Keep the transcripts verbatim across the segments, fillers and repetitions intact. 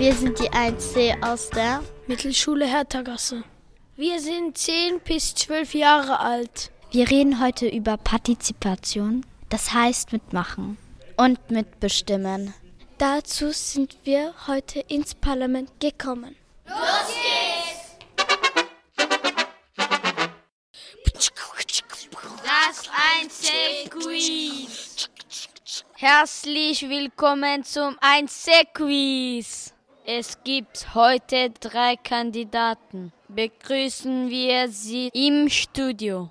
Wir sind die eins C aus der Mittelschule Hertha-Gasse. Wir sind zehn bis zwölf Jahre alt. Wir reden heute über Partizipation, das heißt mitmachen und mitbestimmen. Dazu sind wir heute ins Parlament gekommen. Los geht's! Das eins C-Quiz. Herzlich willkommen zum eins C-Quiz. Es gibt heute drei Kandidaten. Begrüßen wir sie im Studio.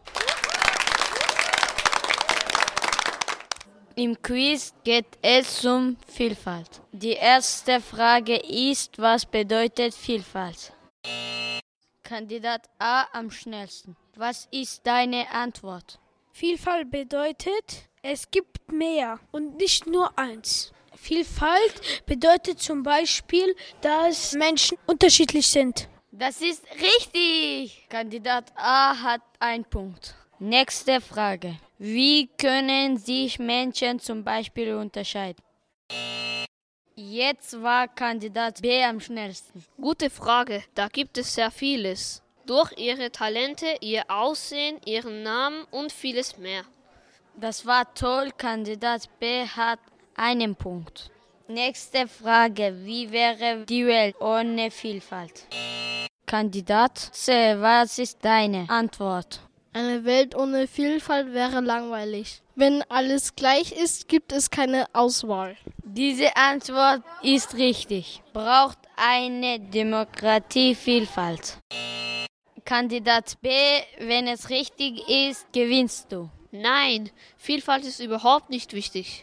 Im Quiz geht es um Vielfalt. Die erste Frage ist, was bedeutet Vielfalt? Kandidat A am schnellsten. Was ist deine Antwort? Vielfalt bedeutet, es gibt mehr und nicht nur eins. Vielfalt bedeutet zum Beispiel, dass Menschen unterschiedlich sind. Das ist richtig. Kandidat A hat einen Punkt. Nächste Frage. Wie können sich Menschen zum Beispiel unterscheiden? Jetzt war Kandidat B am schnellsten. Gute Frage. Da gibt es sehr vieles. Durch ihre Talente, ihr Aussehen, ihren Namen und vieles mehr. Das war toll. Kandidat B hat einen Punkt. Nächste Frage. Wie wäre die Welt ohne Vielfalt? Kandidat C, was ist deine Antwort? Eine Welt ohne Vielfalt wäre langweilig. Wenn alles gleich ist, gibt es keine Auswahl. Diese Antwort ist richtig. Braucht eine Demokratie Vielfalt. Kandidat B, wenn es richtig ist, gewinnst du. Nein, Vielfalt ist überhaupt nicht wichtig.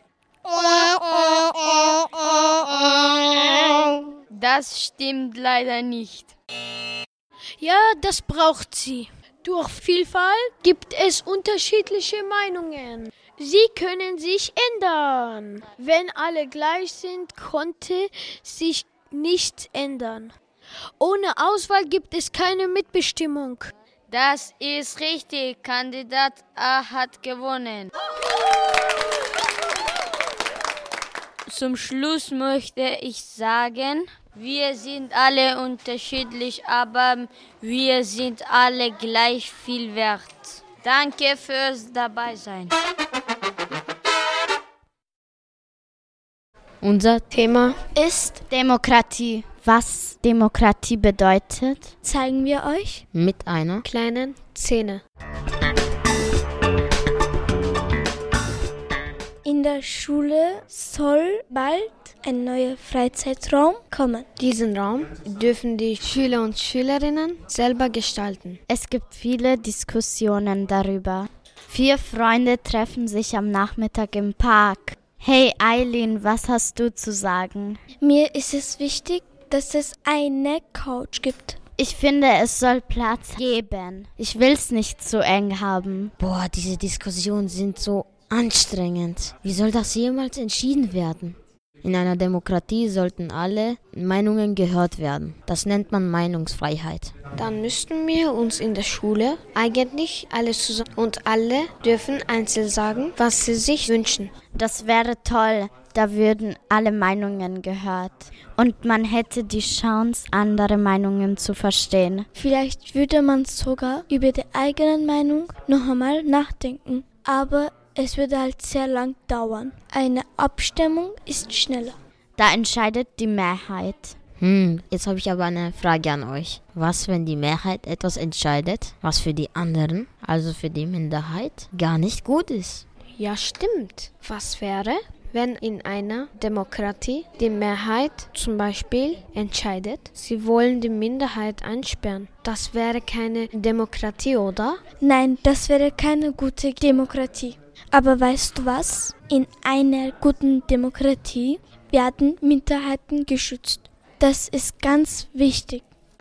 Das stimmt leider nicht. Ja, das braucht sie. Durch Vielfalt gibt es unterschiedliche Meinungen. Sie können sich ändern. Wenn alle gleich sind, konnte sich nichts ändern. Ohne Auswahl gibt es keine Mitbestimmung. Das ist richtig. Kandidat A hat gewonnen. Zum Schluss möchte ich sagen, wir sind alle unterschiedlich, aber wir sind alle gleich viel wert. Danke fürs Dabeisein. Unser Thema ist Demokratie. Was Demokratie bedeutet, zeigen wir euch mit einer kleinen Szene. In der Schule soll bald ein neuer Freizeitraum kommen. Diesen Raum dürfen die Schüler und Schülerinnen selber gestalten. Es gibt viele Diskussionen darüber. Vier Freunde treffen sich am Nachmittag im Park. Hey Eileen, was hast du zu sagen? Mir ist es wichtig, dass es eine Couch gibt. Ich finde, es soll Platz geben. Ich will es nicht zu eng haben. Boah, diese Diskussionen sind so anstrengend. Wie soll das jemals entschieden werden? In einer Demokratie sollten alle Meinungen gehört werden. Das nennt man Meinungsfreiheit. Dann müssten wir uns in der Schule eigentlich alle zusammen und alle dürfen einzeln sagen, was sie sich wünschen. Das wäre toll. Da würden alle Meinungen gehört. Und man hätte die Chance, andere Meinungen zu verstehen. Vielleicht würde man sogar über die eigene Meinung noch einmal nachdenken. Aber es würde halt sehr lang dauern. Eine Abstimmung ist schneller. Da entscheidet die Mehrheit. Hm, jetzt habe ich aber eine Frage an euch. Was, wenn die Mehrheit etwas entscheidet, was für die anderen, also für die Minderheit, gar nicht gut ist? Ja, stimmt. Was wäre, wenn in einer Demokratie die Mehrheit zum Beispiel entscheidet, sie wollen die Minderheit einsperren? Das wäre keine Demokratie, oder? Nein, das wäre keine gute Demokratie. Aber weißt du was? In einer guten Demokratie werden Minderheiten geschützt. Das ist ganz wichtig.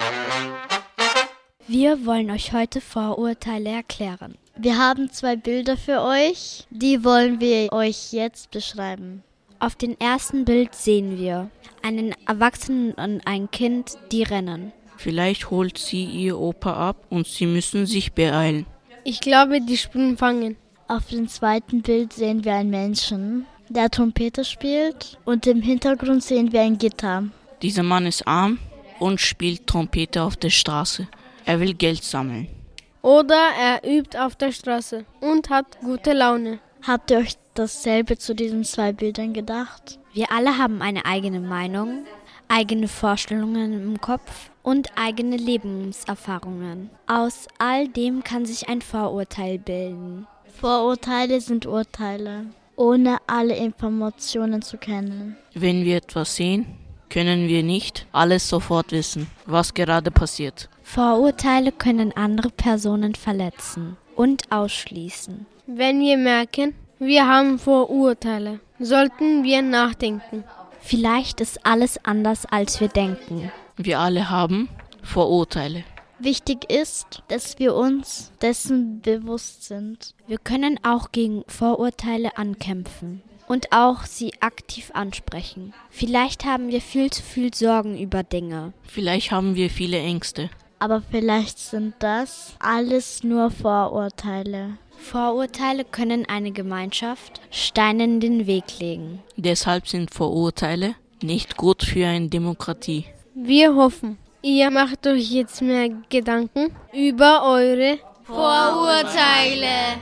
Wir wollen euch heute Vorurteile erklären. Wir haben zwei Bilder für euch, die wollen wir euch jetzt beschreiben. Auf dem ersten Bild sehen wir einen Erwachsenen und ein Kind, die rennen. Vielleicht holt sie ihr Opa ab und sie müssen sich beeilen. Ich glaube, die Spinnen fangen. Auf dem zweiten Bild sehen wir einen Menschen, der Trompete spielt, und im Hintergrund sehen wir ein Gitter. Dieser Mann ist arm und spielt Trompete auf der Straße. Er will Geld sammeln. Oder er übt auf der Straße und hat gute Laune. Habt ihr euch dasselbe zu diesen zwei Bildern gedacht? Wir alle haben eine eigene Meinung, eigene Vorstellungen im Kopf und eigene Lebenserfahrungen. Aus all dem kann sich ein Vorurteil bilden. Vorurteile sind Urteile, ohne alle Informationen zu kennen. Wenn wir etwas sehen, können wir nicht alles sofort wissen, was gerade passiert. Vorurteile können andere Personen verletzen und ausschließen. Wenn wir merken, wir haben Vorurteile, sollten wir nachdenken. Vielleicht ist alles anders, als wir denken. Wir alle haben Vorurteile. Wichtig ist, dass wir uns dessen bewusst sind. Wir können auch gegen Vorurteile ankämpfen und auch sie aktiv ansprechen. Vielleicht haben wir viel zu viel Sorgen über Dinge. Vielleicht haben wir viele Ängste. Aber vielleicht sind das alles nur Vorurteile. Vorurteile können eine Gemeinschaft Steine in den Weg legen. Deshalb sind Vorurteile nicht gut für eine Demokratie. Wir hoffen, ihr macht euch jetzt mehr Gedanken über eure Vorurteile.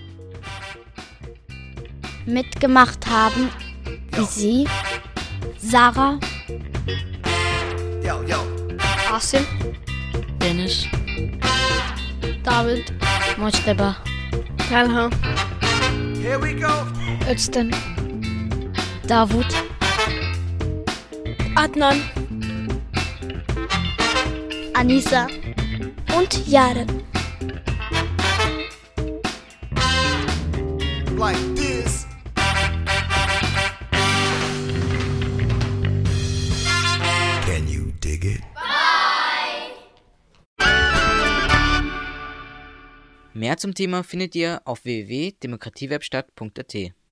Mitgemacht haben wie sie Sarah, Yo, yo. Asim, Dennis, David, Mojtaba, Talha, Here we go. Özden, Davut, Adnan Anissa und Yaren. Like this. Can you dig it? Mehr zum Thema findet ihr auf w w w punkt demokratiewebstadt punkt a t.